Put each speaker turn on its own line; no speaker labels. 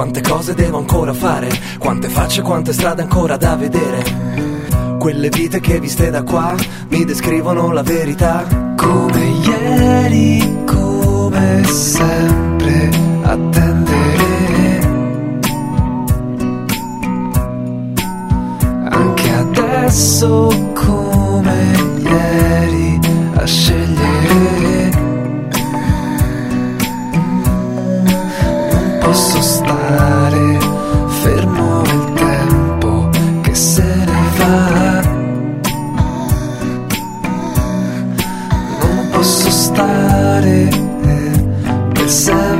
quante cose devo ancora fare, quante facce, quante strade ancora da vedere. Quelle vite che viste da qua mi descrivono la verità.
Come ieri, come sempre, attendere. Anche adesso come ieri, a scegliere. Non posso stare fermo il tempo che se ne va. Non posso stare per sempre.